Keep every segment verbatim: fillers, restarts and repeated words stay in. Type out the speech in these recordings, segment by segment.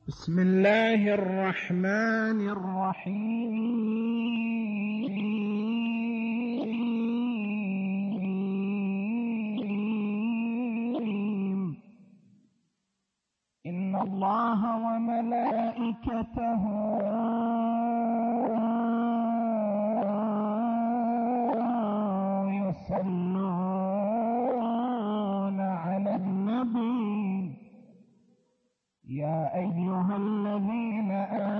بسم الله الرحمن الرحيم إن الله وملائكته يصلون على النبي يا أيها الذين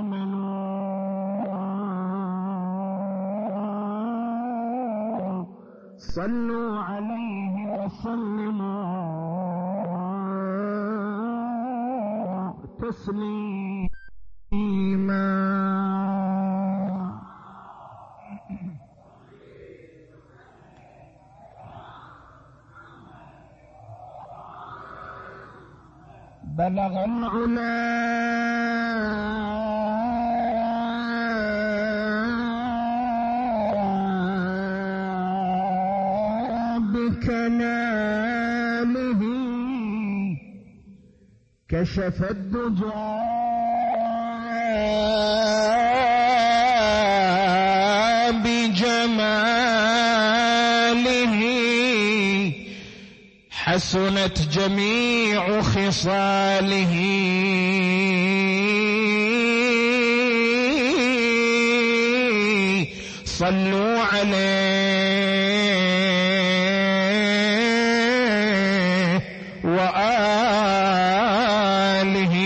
آمنوا صلوا عليه وسلموا تسليما. بلغ العلا بكماله كشف الدجى بجماله حسنت جميع خصاله صلوا عليه وآله.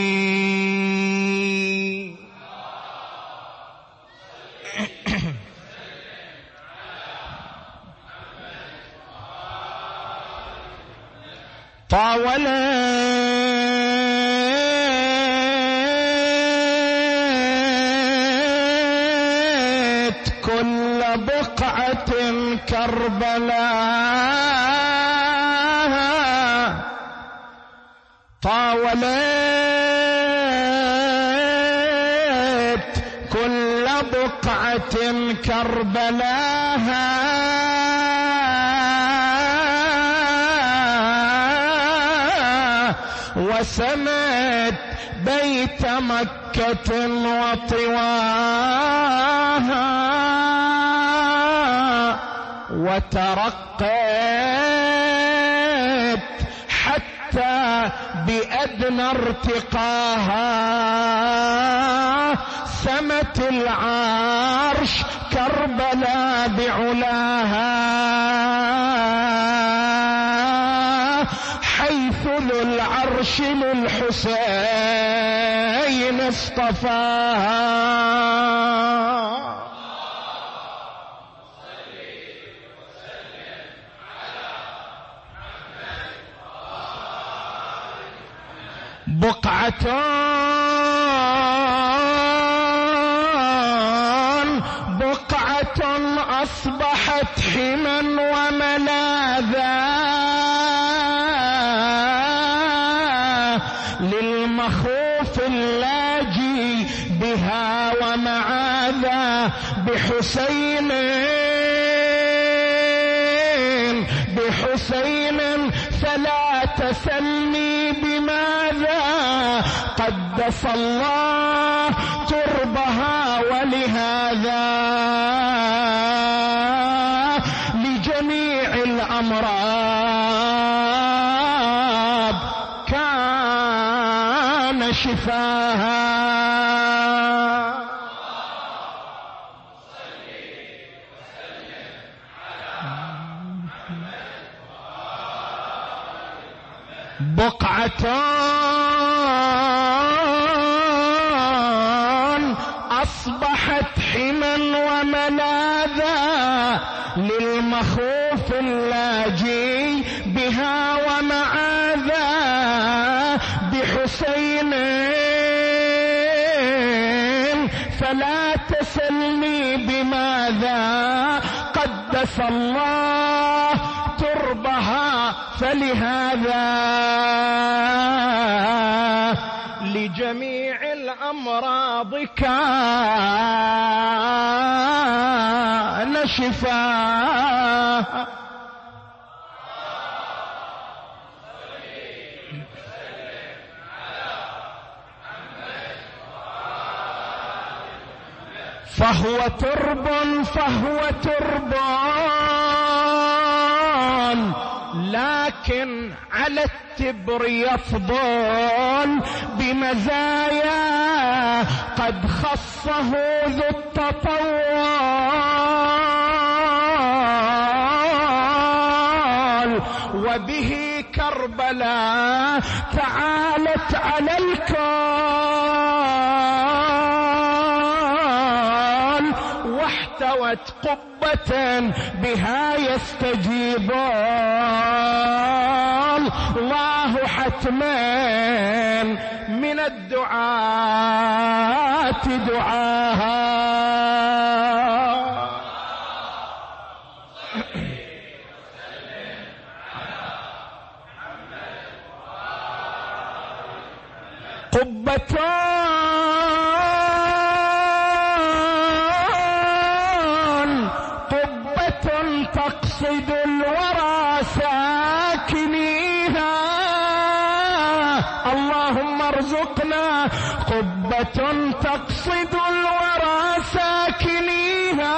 طاولت كل بقعة كربلاء طاولت كل بقعة كربلاء وسمت بيت مكة وطواها وترقت حتى بأدنى ارتقاها سمت العرش كربلاء بعلاها حيث ذو العرش للحسين اصطفاها. بقعة بقعة أصبحت حما وملاذا للمخوف اللاجي بها ومعاذا بحسين بحسين فلا تسلني بماذا قدس الله تربها ولهذا لجميع الأمراض كان شفاها. بقعة أصبحت حما وملاذا للمخوف اللاجي بها ومعاذا بحسين فلا تسلني بماذا قدس الله تربها فلهذا لجميع الأمراض كان شفاء. فهو ترب فهو تربان، لكن على التبر يفضل بمزايا قد خصه ذو التطوال. وبه كربلاء تعالت على الكون، واحتوت قبة بها يستجيب الله حتما من الدعاة دعاها. قبة قبة تقصد الورى ساكنيها، اللهم ارزقنا قبة تقصد الورى ساكنيها،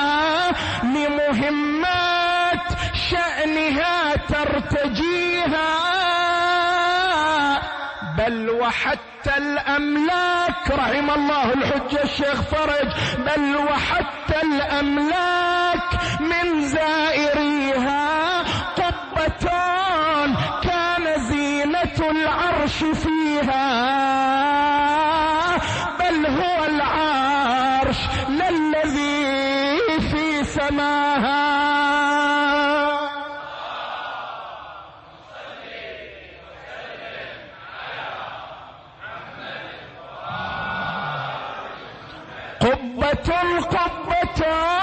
لمهمات شأنها ترتجيها، بل وحتى الأملاك رحم الله الحجة الشيخ فرج، بل وحتى الأملاك من زائريها قبة كان زينة العرش فيها، بل هو العرش للذي في سماها. قبة قبة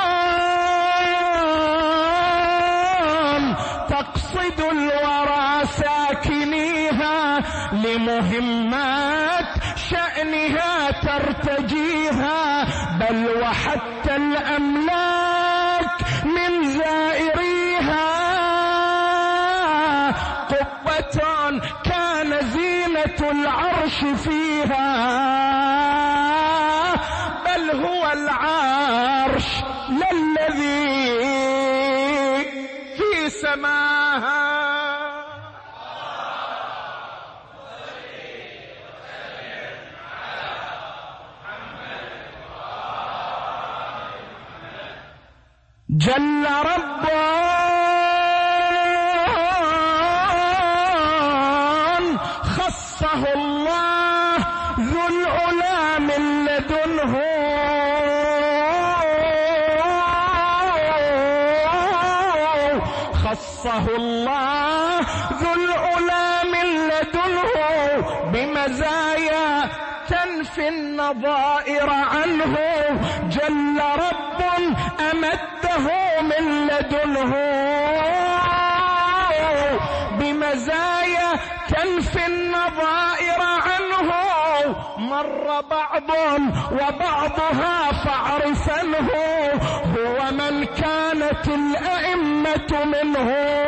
تقصد الورى ساكنيها، لمهمات شأنها ترتجيها، بل وحتى الأملاك من زائريها قبة كان زينة العرش فيها، بل هو العرش للذي في سماها. جل ربا خصه الله ذو العلا من لدنه، خصه الله ذو العلا من لدنه بمزايا تنفي النظائر عنه، جل رب أمده من لدنه بمزايا تنفي النظائر عنه، مر بعض وبعضها فاعرفنه، هو من كانت الأئمة منه،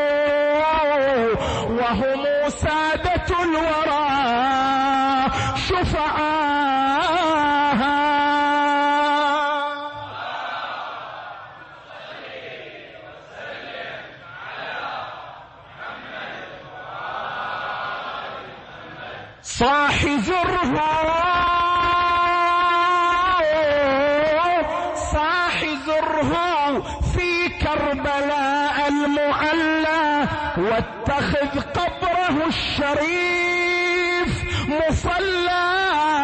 وهم سادة الورى شفعاها. صاح زره صاح زره في كربلاء المعلى، واتخذ قبره الشريف مصلى،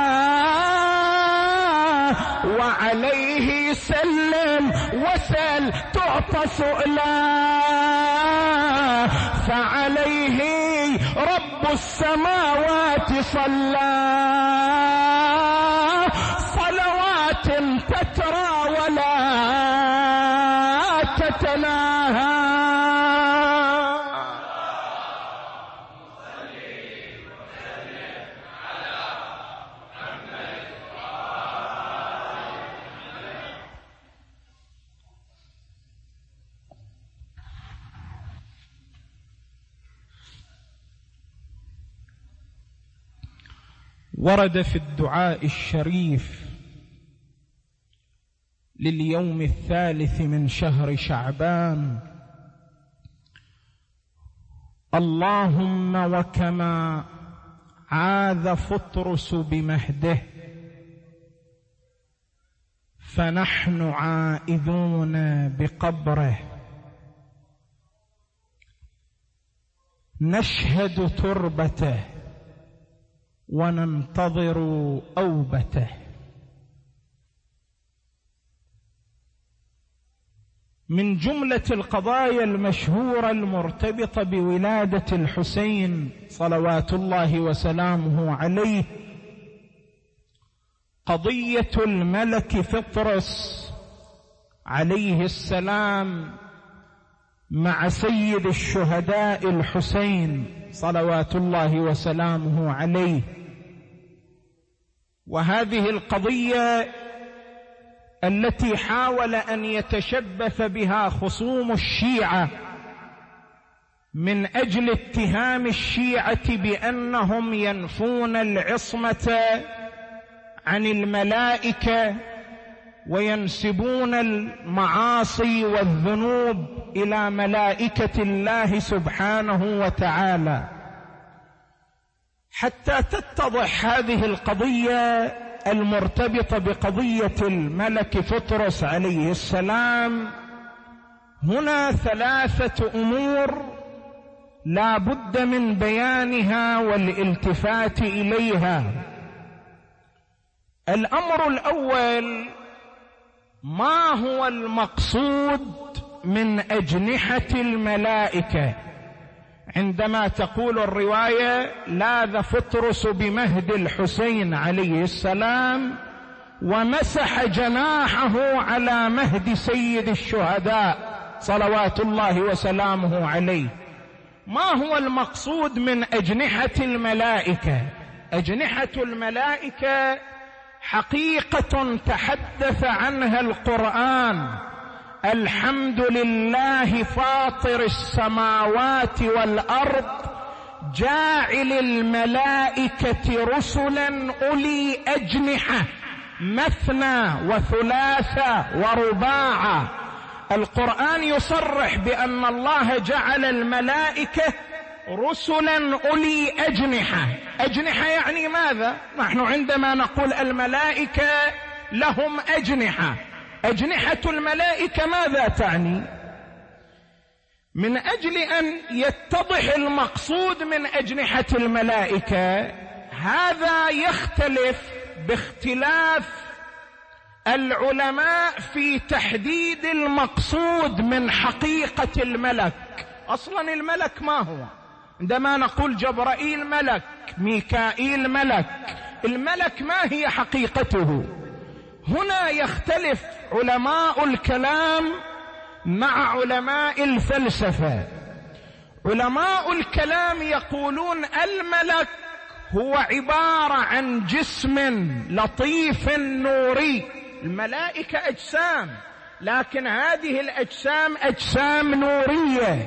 وعليه سلم وسل تعطى سؤلا، فعليه رب السماوات صلى صلوات تترى ولا تتناهى. ورد في الدعاء الشريف لليوم الثالث من شهر شعبان. اللهم وكما عاذ فطرس بمهده فنحن عائذون بقبره، نشهد تربته وننتظر أوبته. من جملة القضايا المشهورة المرتبطة بولادة الحسين صلوات الله وسلامه عليه قضية الملك فطرس عليه السلام مع سيد الشهداء الحسين صلوات الله وسلامه عليه. وهذه القضية التي حاول أن يتشبث بها خصوم الشيعة من أجل اتهام الشيعة بأنهم ينفون العصمة عن الملائكة وينسبون المعاصي والذنوب إلى ملائكة الله سبحانه وتعالى. حتى تتضح هذه القضية المرتبطة بقضية الملك فطرس عليه السلام، هنا ثلاثة أمور لا بد من بيانها والالتفات إليها. الأمر الأول: ما هو المقصود من أجنحة الملائكة؟ عندما تقول الرواية لاذ فطرس بمهد الحسين عليه السلام ومسح جناحه على مهد سيد الشهداء صلوات الله وسلامه عليه، ما هو المقصود من أجنحة الملائكة؟ أجنحة الملائكة حقيقة تحدث عنها القرآن: الحمد لله فاطر السماوات والأرض جاعل الملائكة رسلا أولي أجنحة مثنى وثلاثة ورباع. القرآن يصرح بأن الله جعل الملائكة رسلا أولي أجنحة. أجنحة يعني ماذا؟ نحن عندما نقول الملائكة لهم أجنحة، أجنحة الملائكة ماذا تعني؟ من أجل أن يتضح المقصود من أجنحة الملائكة، هذا يختلف باختلاف العلماء في تحديد المقصود من حقيقة الملك. أصلا الملك ما هو؟ عندما نقول جبرائيل ملك، ميكائيل ملك، الملك ما هي حقيقته؟ هنا يختلف علماء الكلام مع علماء الفلسفة. علماء الكلام يقولون الملك هو عبارة عن جسم لطيف نوري. الملائكة أجسام، لكن هذه الأجسام أجسام نورية.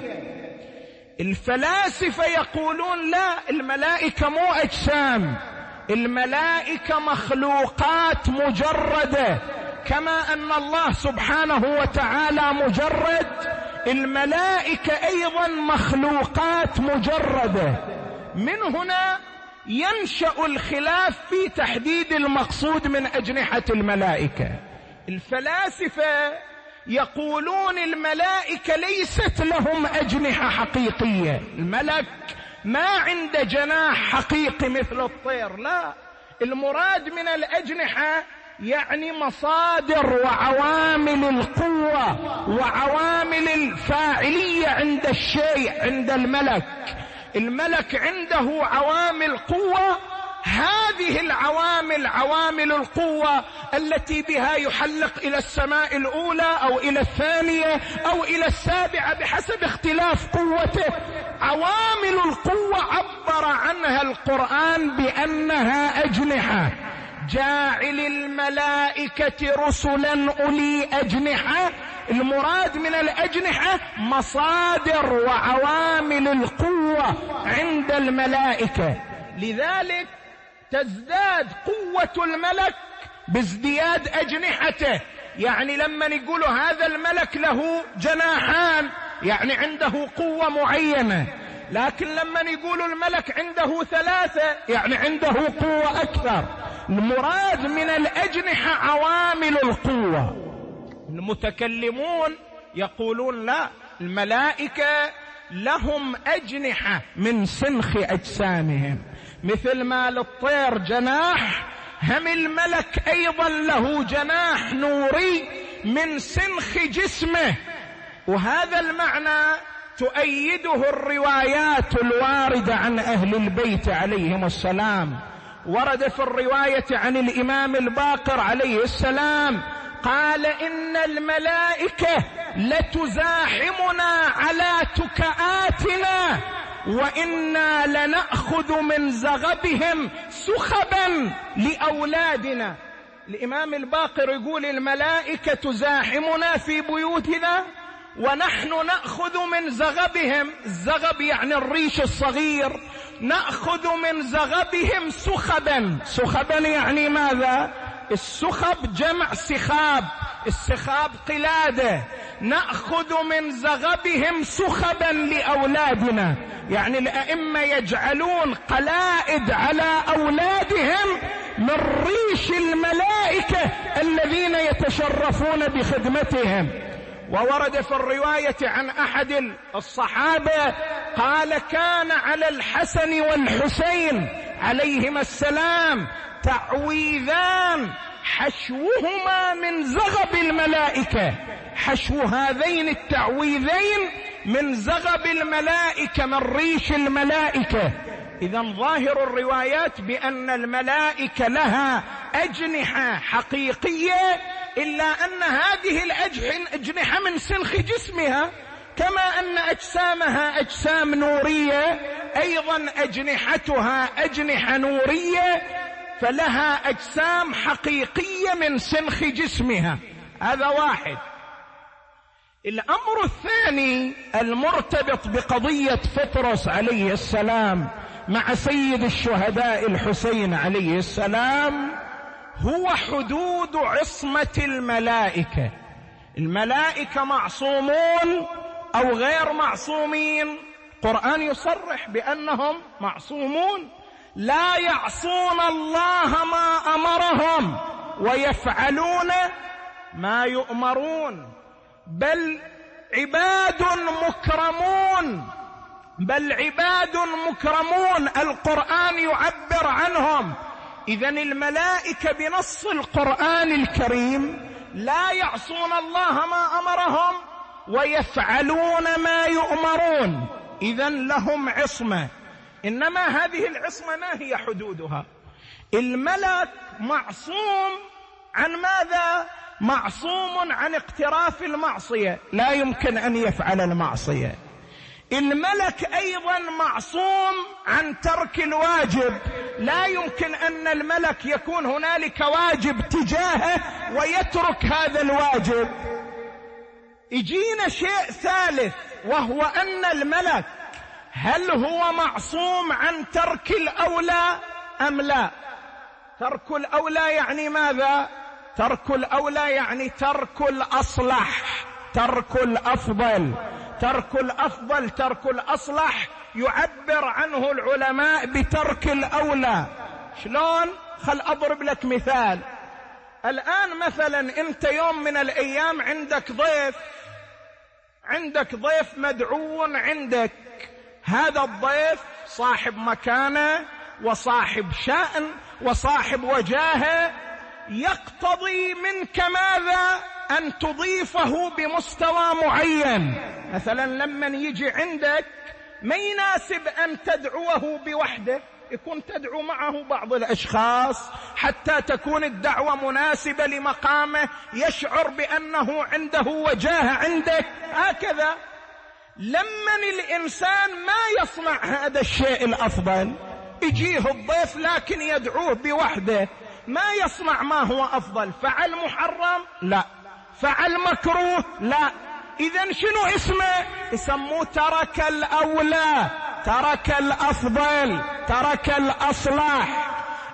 الفلاسفة يقولون لا، الملائكة مو أجسام، الملائكة مخلوقات مجردة، كما أن الله سبحانه وتعالى مجرد، الملائكة أيضا مخلوقات مجردة. من هنا ينشأ الخلاف في تحديد المقصود من أجنحة الملائكة. الفلاسفة يقولون الملائكة ليست لهم أجنحة حقيقية، الملك ما عنده جناح حقيقي مثل الطير، لا، المراد من الأجنحة يعني مصادر وعوامل القوة وعوامل الفاعلية عند الشيء. عند الملك، الملك عنده عوامل قوة، هذه العوامل عوامل القوة التي بها يحلق إلى السماء الأولى أو إلى الثانية أو إلى السابعة بحسب اختلاف قوته. عوامل القوة عبر عنها القرآن بأنها أجنحة. جاعل الملائكة رسلا أولي أجنحة، المراد من الأجنحة مصادر وعوامل القوة عند الملائكة. لذلك تزداد قوة الملك بازدياد أجنحته، يعني لما يقولوا هذا الملك له جناحان يعني عنده قوة معينة، لكن لما يقولوا الملك عنده ثلاثة يعني عنده قوة أكثر. المراد من الأجنحة عوامل القوة. المتكلمون يقولون لا، الملائكة لهم أجنحة من سنخ أجسامهم، مثل ما للطير جناح، هم الملك أيضا له جناح نوري من سنخ جسمه. وهذا المعنى تؤيده الروايات الواردة عن أهل البيت عليهم السلام. ورد في الرواية عن الإمام الباقر عليه السلام قال: إن الملائكة لتزاحمنا على تكآتنا وإنا لنأخذ من زغبهم سخبا لأولادنا. الإمام الباقر يقول الملائكة تزاحمنا في بيوتنا ونحن نأخذ من زغبهم، الزغب يعني الريش الصغير، نأخذ من زغبهم سخبا. سخبا يعني ماذا؟ السخب جمع سخاب، السخاب قلادة. نأخذ من زغبهم سخبا لأولادنا، يعني الأئمة يجعلون قلائد على أولادهم من ريش الملائكة الذين يتشرفون بخدمتهم. وورد في الرواية عن أحد الصحابة قال: كان على الحسن والحسين عليهما السلام تعويذان حشوهما من زغب الملائكة، حشو هذين التعويذين من زغب الملائكة من ريش الملائكة. إذن ظاهر الروايات بأن الملائكة لها أجنحة حقيقية، إلا أن هذه الأجنحة من سنخ جسمها، كما أن أجسامها أجسام نورية أيضا أجنحتها أجنحة نورية، فلها أجسام حقيقية من سنخ جسمها. هذا واحد. الأمر الثاني المرتبط بقضية فطرس عليه السلام مع سيد الشهداء الحسين عليه السلام هو حدود عصمة الملائكة. الملائكة معصومون أو غير معصومين؟ القرآن يصرح بأنهم معصومون، لا يعصون الله ما أمرهم ويفعلون ما يؤمرون، بل عباد مكرمون، بل عباد مكرمون القرآن يعبر عنهم. إذن الملائكة بنص القرآن الكريم لا يعصون الله ما أمرهم ويفعلون ما يؤمرون، إذن لهم عصمة. إنما هذه العصمة ما هي حدودها؟ الملك معصوم عن ماذا؟ معصوم عن اقتراف المعصية، لا يمكن أن يفعل المعصية. الملك أيضا معصوم عن ترك الواجب، لا يمكن أن الملك يكون هنالك واجب تجاهه ويترك هذا الواجب. يجينا شيء ثالث، وهو أن الملك هل هو معصوم عن ترك الأولى أم لا؟ ترك الأولى يعني ماذا؟ ترك الأولى يعني ترك الأصلح، ترك الأفضل. ترك الأفضل ترك الأصلح يعبر عنه العلماء بترك الأولى. شلون؟ خل أضرب لك مثال. الآن مثلا أنت يوم من الأيام عندك ضيف، عندك ضيف مدعو عندك، هذا الضيف صاحب مكانة وصاحب شأن وصاحب وجاهة، يقتضي منك ماذا؟ أن تضيفه بمستوى معين. مثلا لما يجي عندك ما يناسب أن تدعوه بوحده، يكون تدعو معه بعض الأشخاص حتى تكون الدعوة مناسبة لمقامه، يشعر بأنه عنده وجاهة عندك. هكذا لما الإنسان ما يصنع هذا الشيء الأفضل، يجيه الضيف لكن يدعوه بوحده، ما يصنع ما هو أفضل، فعل محرم؟ لا. فعل مكروه؟ لا. إذن شنو اسمه؟ يسموه ترك الأولى، ترك الأفضل، ترك الأصلح.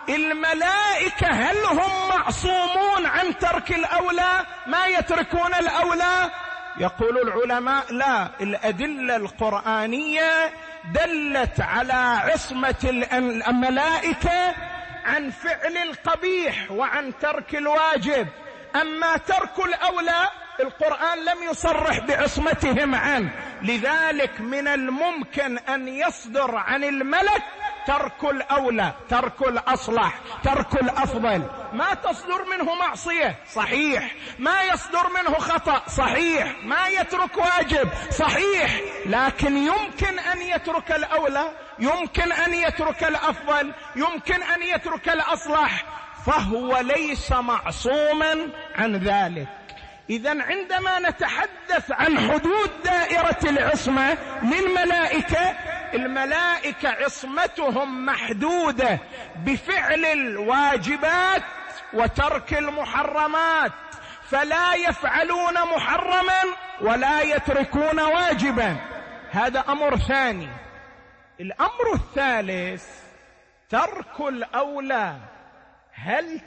الملائكة هل هم معصومون عن ترك الأولى؟ ما يتركون الأولى؟ يقول العلماء لا، الأدلة القرآنية دلت على عصمة الملائكة عن فعل القبيح وعن ترك الواجب، أما ترك الأولى القرآن لم يصرح بعصمتهم عنه. لذلك من الممكن أن يصدر عن الملك ترك الأولى، ترك الأصلح، ترك الأفضل، ما تصدر منه معصية صحيح، ما يصدر منه خطأ صحيح، ما يترك واجب صحيح، لكن يمكن أن يترك الأولى، يمكن أن يترك الأفضل، يمكن أن يترك الأصلح، فهو ليس معصوما عن ذلك. إذن عندما نتحدث عن حدود دائرة العصمة للملائكة، الملائكة عصمتهم محدودة بفعل الواجبات وترك المحرمات، فلا يفعلون محرما ولا يتركون واجبا. هذا أمر ثاني. الأمر الثالث ترك الأولى، هل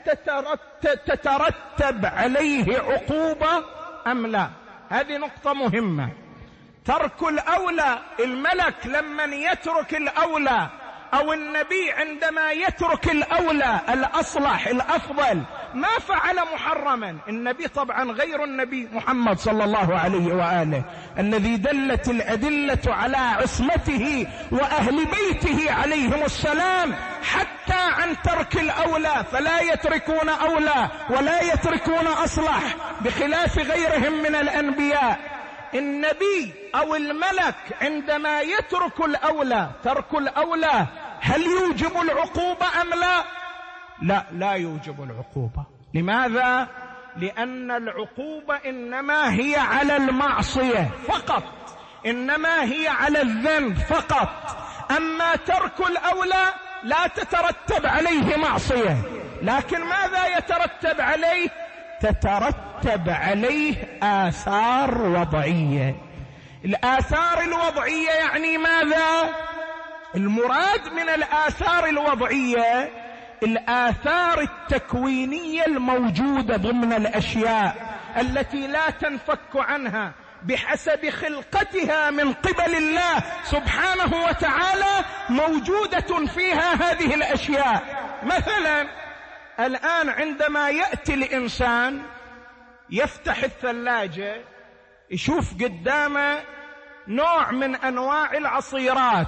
تترتب عليه عقوبة أم لا؟ هذه نقطة مهمة. ترك الأولى، الملك لمن يترك الأولى أو النبي عندما يترك الأولى الأصلح الأفضل ما فعل محرما. النبي طبعا غير النبي محمد صلى الله عليه وآله الذي دلت الأدلة على عصمته وأهل بيته عليهم السلام حتى عن ترك الأولى، فلا يتركون أولى ولا يتركون أصلح بخلاف غيرهم من الأنبياء. النبي أو الملك عندما يترك الأولى، ترك الأولى هل يوجب العقوبة أم لا؟ لا، لا يوجب العقوبة. لماذا؟ لأن العقوبة إنما هي على المعصية فقط، إنما هي على الذنب فقط. أما ترك الأولى لا تترتب عليه معصية، لكن ماذا يترتب عليه؟ تترتب عليه آثار وضعية. الآثار الوضعية يعني ماذا؟ المراد من الآثار الوضعية الآثار التكوينية الموجودة ضمن الأشياء التي لا تنفك عنها بحسب خلقتها من قبل الله سبحانه وتعالى، موجودة فيها هذه الأشياء. مثلا الآن عندما يأتي الإنسان يفتح الثلاجة يشوف قدامه نوع من أنواع العصيرات،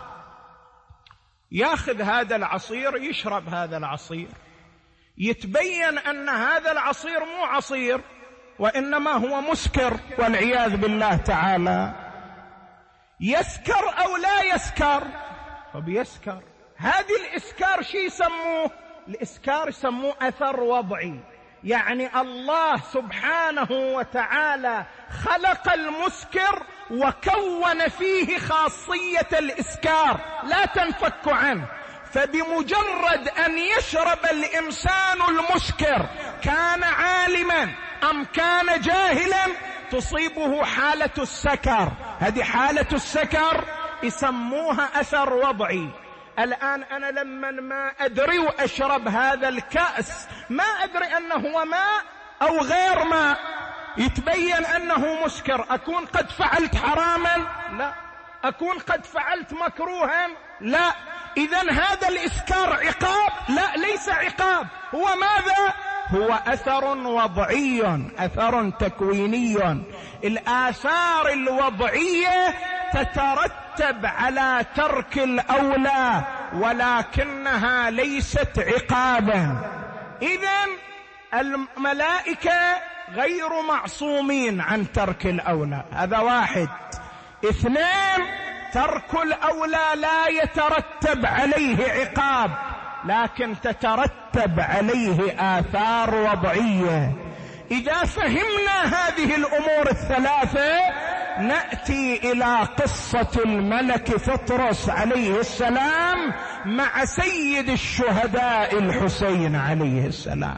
ياخذ هذا العصير يشرب هذا العصير، يتبين أن هذا العصير مو عصير وإنما هو مسكر والعياذ بالله تعالى. يسكر أو لا يسكر؟ فبيسكر. هذه الإسكار شي يسموه؟ الإسكار يسموه أثر وضعي، يعني الله سبحانه وتعالى خلق المسكر وكون فيه خاصية الإسكار لا تنفك عنه، فبمجرد أن يشرب الإنسان المسكر كان عالما أم كان جاهلا تصيبه حالة السكر. هذه حالة السكر يسموها أثر وضعي. الآن أنا لما ما أدري وأشرب هذا الكأس ما أدري أنه هو ماء أو غير ماء، يتبين أنه مسكر، أكون قد فعلت حراما؟ لا. أكون قد فعلت مكروها؟ لا. إذن هذا الإسكار عقاب؟ لا، ليس عقاب، هو ماذا؟ هو أثر وضعي، أثر تكويني. الآثار الوضعية تترتب على ترك الأولى ولكنها ليست عقابا. إذن الملائكة غير معصومين عن ترك الأولى، هذا واحد. اثنين، ترك الأولى لا يترتب عليه عقاب لكن تترتب عليه آثار وضعية. إذا فهمنا هذه الأمور الثلاثة نأتي إلى قصة الملك فطرس عليه السلام مع سيد الشهداء الحسين عليه السلام.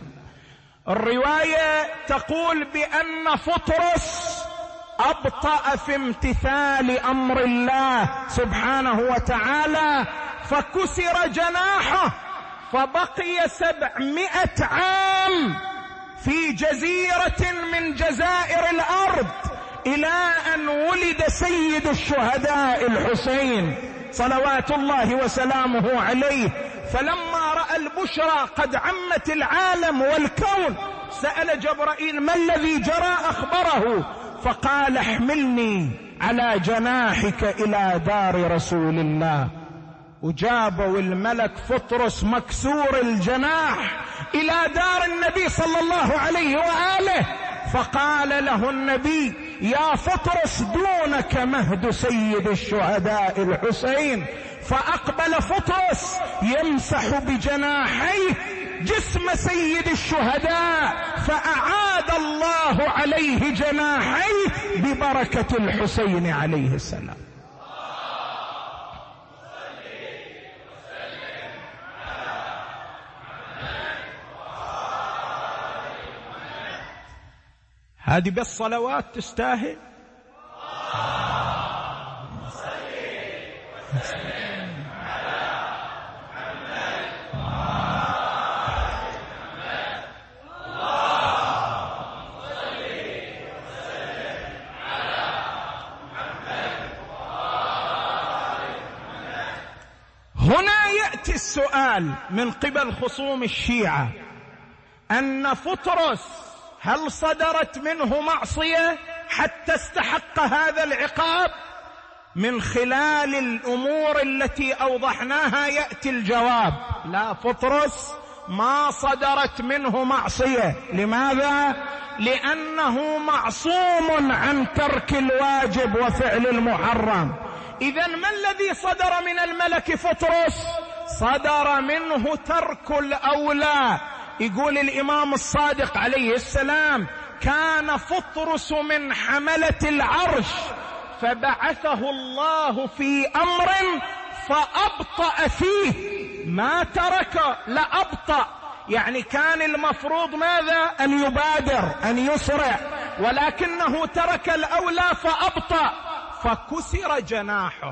الرواية تقول بأن فطرس أبطأ في امتثال أمر الله سبحانه وتعالى فكسر جناحه، فبقي سبعمائة عام في جزيرة من جزائر الأرض إلى أن ولد سيد الشهداء الحسين صلوات الله وسلامه عليه. فلما رأى البشرى قد عمت العالم والكون سأل جبرائيل: ما الذي جرى؟ أخبره، فقال: احملني على جناحك إلى دار رسول الله. وجابوا الملك فطرس مكسور الجناح إلى دار النبي صلى الله عليه وآله، فقال له النبي: يا فطرس دونك مهد سيد الشهداء الحسين. فأقبل فطرس يمسح بجناحيه جسم سيد الشهداء، فأعاد الله عليه جناحيه ببركة الحسين عليه السلام. هذه بس صلوات تستاهل. هنا يأتي السؤال من قبل خصوم الشيعة أن فطرس هل صدرت منه معصية حتى استحق هذا العقاب؟ من خلال الأمور التي أوضحناها يأتي الجواب: لا، فطرس ما صدرت منه معصية. لماذا؟ لأنه معصوم عن ترك الواجب وفعل المحرم. إذن ما الذي صدر من الملك فطرس؟ صدر منه ترك الأولى. يقول الإمام الصادق عليه السلام: كان فطرس من حملة العرش فبعثه الله في أمر فأبطأ فيه، ما ترك لأبطأ، يعني كان المفروض ماذا؟ أن يبادر، أن يسرع، ولكنه ترك الأولى فأبطأ، فكسر جناحه.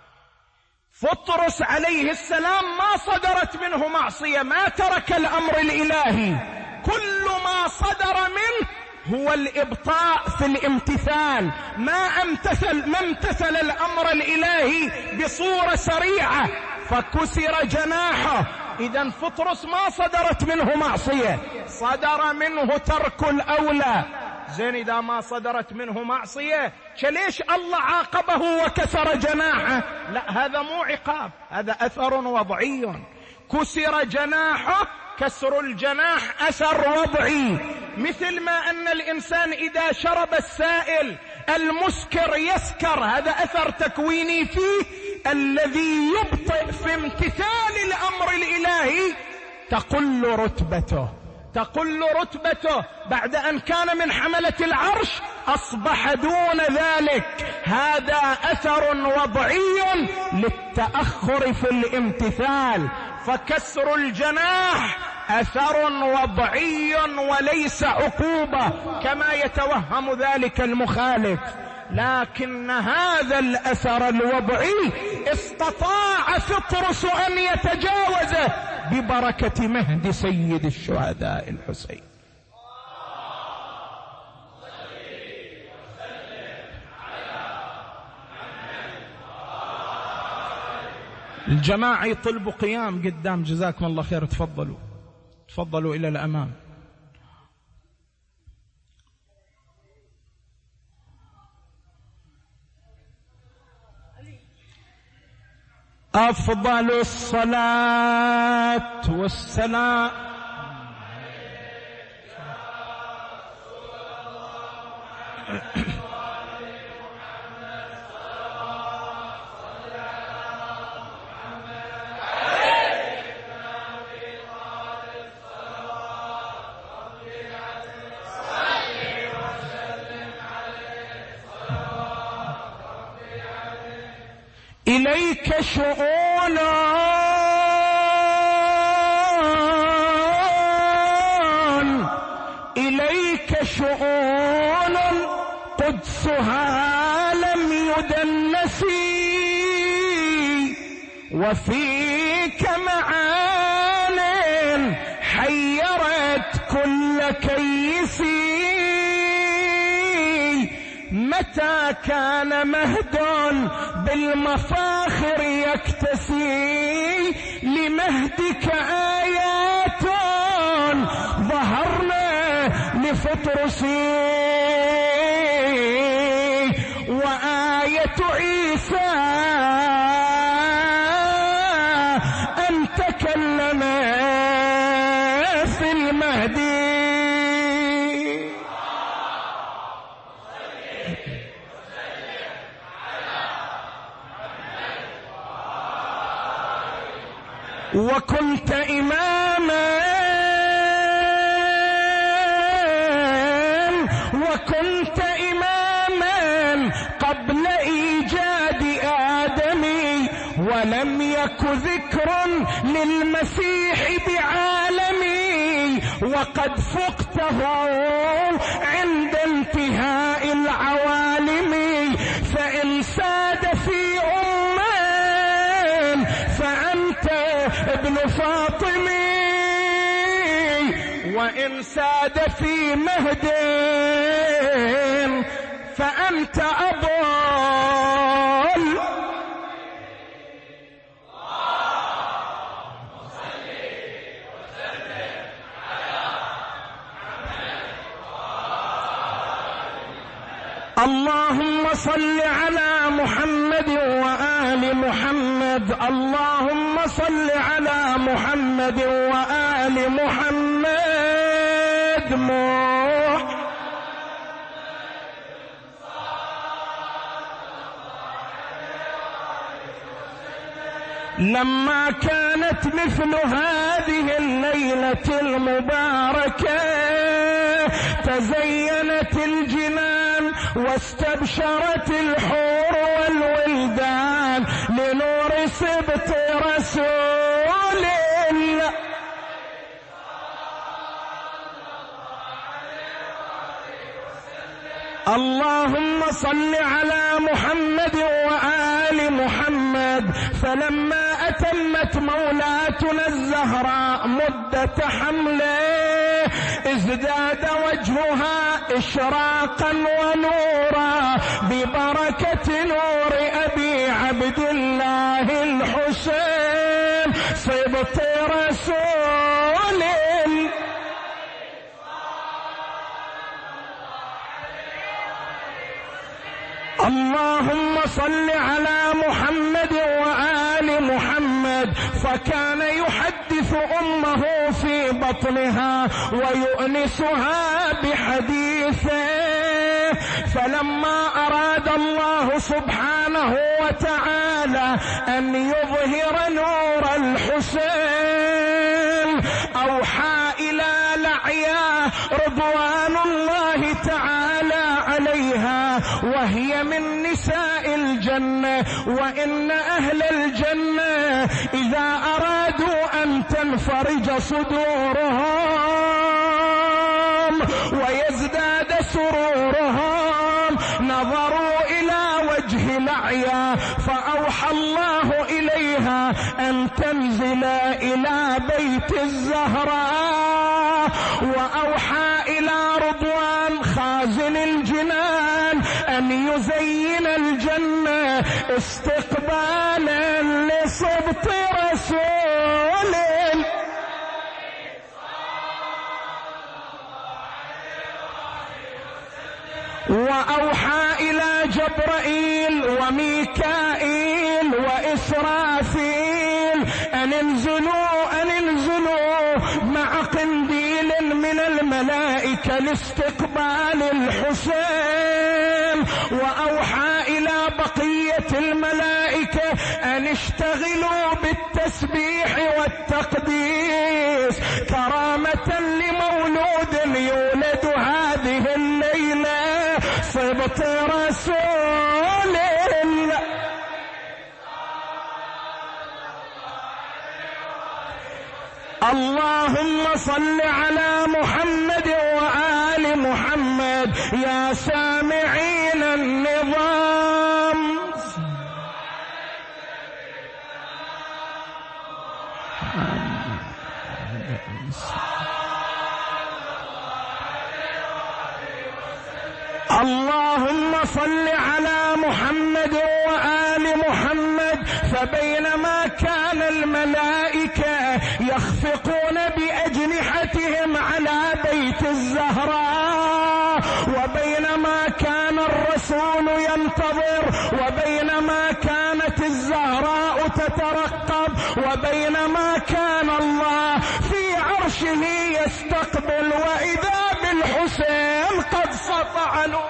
فطرس عليه السلام ما صدرت منه معصية، ما ترك الأمر الإلهي، كل ما صدر منه هو الإبطاء في الامتثال، ما امتثل ما امتثل الأمر الإلهي بصورة سريعة فكسر جناحه. إذن فطرس ما صدرت منه معصية، صدر منه ترك الأولى. زين، إذا ما صدرت منه معصية ليش الله عاقبه وكسر جناحه؟ لا، هذا مو عقاب، هذا أثر وضعي. كسر جناحه، كسر الجناح أثر وضعي، مثل ما أن الإنسان إذا شرب السائل المسكر يسكر، هذا أثر تكويني فيه. الذي يبطئ في امتثال الأمر الإلهي تقل رتبته، تقل رتبته بعد أن كان من حملة العرش أصبح دون ذلك. هذا أثر وضعي للتأخر في الامتثال، فكسر الجناح أثر وضعي وليس عقوبة كما يتوهم ذلك المخالف. لكن هذا الأثر الوضعي استطاع فطرس أن يتجاوزه ببركة مهد سيد الشهداء الحسين. الجماعة يطلبوا قيام قدام، جزاكم الله خير. تفضلوا تفضلوا إلى الأمام. أفضل الصلاة والسلام إليك شؤون إليك شؤون قدسها لم يدنسي، وفيك معان متى كان مهد بالمفاخر يكتسي لمهدك آيات ظهرنا لفطرسي وآية عيسى أن تكلم في المهدي. وكنت إماما وكنت إماما قبل إيجاد آدم ولم يك ذكر للمسيح بعالمي وقد فقته عند انتهاء العوالم فإن ساد في أمان فأنت ابن فاطمي وإن ساد في مهد فأنت أضل. اللهم صل على محمد وآل محمد. اللهم صل على محمد وآل محمد. موح لما كانت مثل هذه الليلة المباركة تزينت الجنان واستبشرت الحور والولدان لنور سبط رسول الله. اللهم صل على محمد وآل محمد. فلما أتمت مولاتنا الزهراء مدة حمله ازداد وجهها إشراقا ونورا ببركة نور أبي عبد الله الحسين صبط رسول الله. اللهم صل على محمد وآل محمد. فكان يحدث أمه في بطنها ويؤنسها بحديثه فلما أراد الله سبحانه وتعالى أن يظهر نور الحسين أوحى إلى لعيا رضوان الله تعالى عليها وهي من نساء الجنة وإن أهل الجنة إذا أرادوا أن تنفرج صدورهم ويزداد سرورهم نظروا إلى وجه لعيا فأوحى الله إليها أن تنزل إلى بيت الزهراء وأوحى إلى رضوان خازن الجنان أن يزين الجنة استقبالا لصبط رسول. وأوحى إلى جبرائيل وميكائيل وإسرافيل أن انزلوا أن انزلوا مع قنديل من الملائكة لاستقبال الحسين. وأوحى إلى بقية الملائكة أن اشتغلوا بالتسبيح والتقديس كرامة لمولود يولد هذه الليلة صبط رسول الله. اللهم صل على محمد وآل محمد. يا سامعين النظام اللهم صل على محمد وآل محمد. فبينما كان الملائكة يخفقون بأجنحتهم على بيت الزهراء، وبينما كان الرسول ينتظر، وبينما كانت الزهراء تترقب، وبينما كان الله في عرشه يستقبل، وإذا بالحسين قد سطع نور.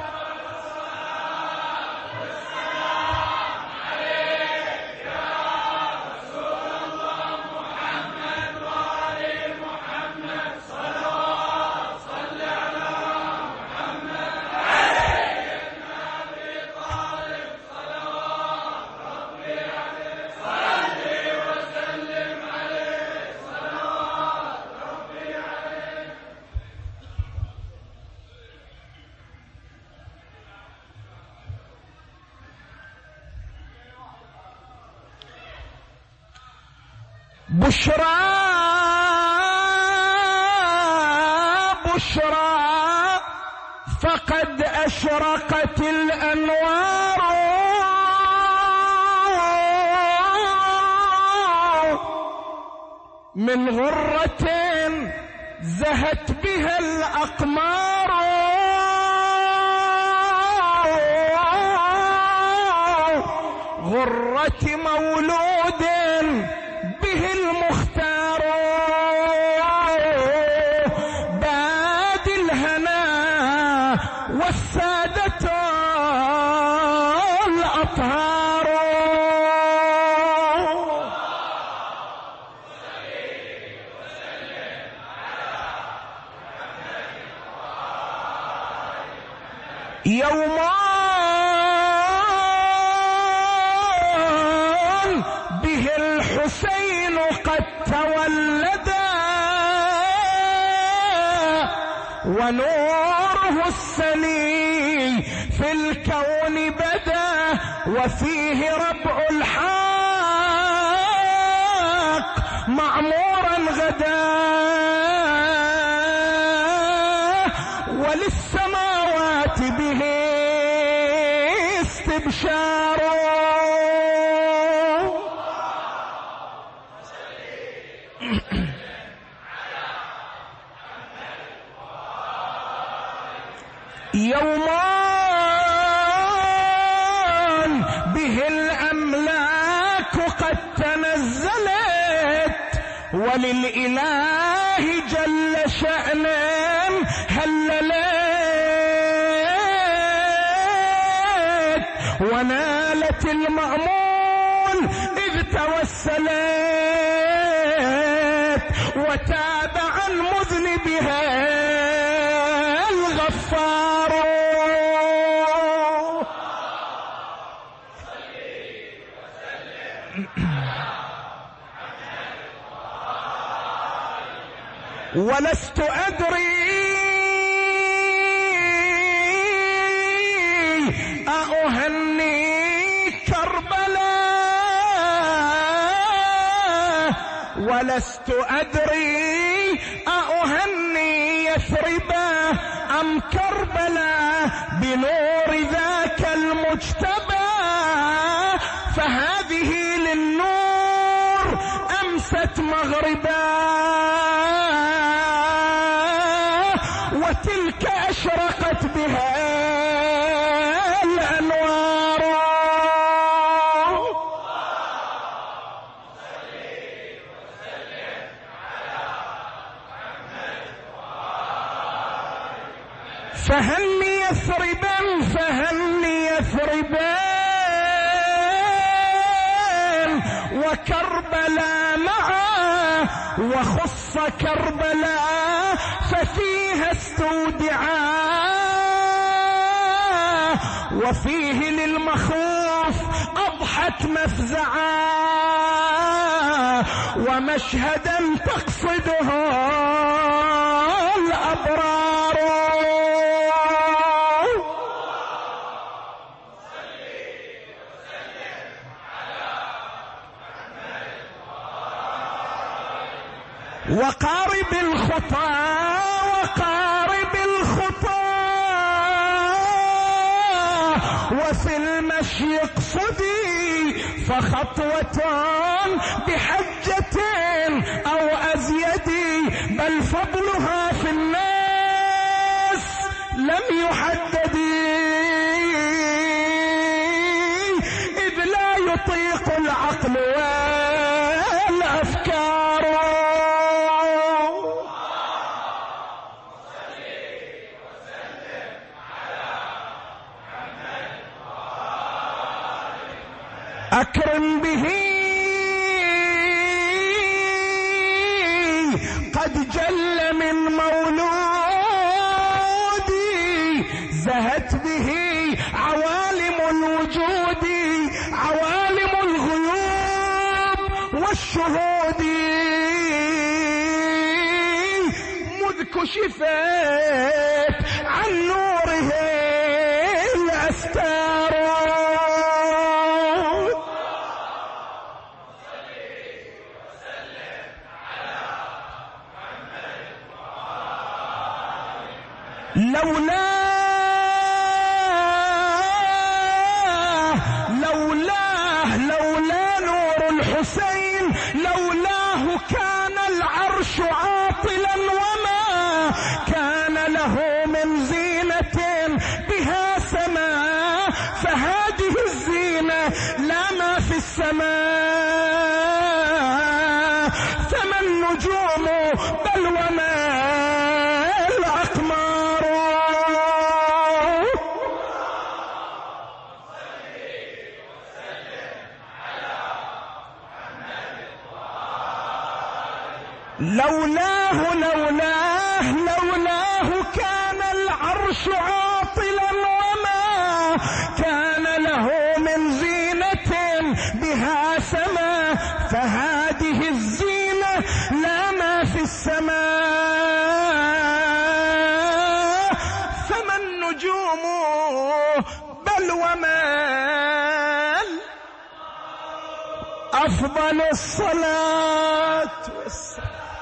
بشرى بشرى فقد أشرقت الأنوار من غرة زهت بها الأقمار، غرة مولود به المختار، باد الهنا والسادة الأطهار. يوما به الحسين قد تولدا، ونوره السني في الكون بدا، وفيه ربع الحق معمورا غدا، وللسماوات به استبشار. يومان به الأملاك قد تنزلت، وللإله جل شأنه هللت، ونالت المأمول إذ توسلت، وتاب عن مذنبها الغفار. ولست أدري أهني كربلاء، ولست أدري أهني يثربا أم كربلاء، بنور ذاك المجتبى، فهذه للنور أمست مغربا، وتلك أشرقت بها الأنوار. فهني يثربا فهني يثربا وكربلاء معا، وخص كربلاء ففيها استودعا، وفيه للمخوف أضحت مفزعا، ومشهدا تقصده الأبرار. وقارب الخطى وقارب الخطى يقصدي فخطوة بحجة أو أزيد، بل فضلها في الناس لم يحدد، إذ لا يطيق العقل والأفكار. أكرم به قد جل من مولودي، زهت به عوالم الوجود، عوالم الغيوب والشهود، مذ كشفت عن نوره الأستار. لولاه لولاه لولا نور الحسين، لولاه كان العرش عاطلا، وما كان له من زينة بها سماء، فهذه الزينة لا ما في السماء، فما النجوم بل وما لولاه لولاه لولاه كان العرش عاطلا، وما كان له من زينة بها سماء، فهذه الزينة لا ما في السماء، فما النجوم بل وما أفضل الصلاة والسلام.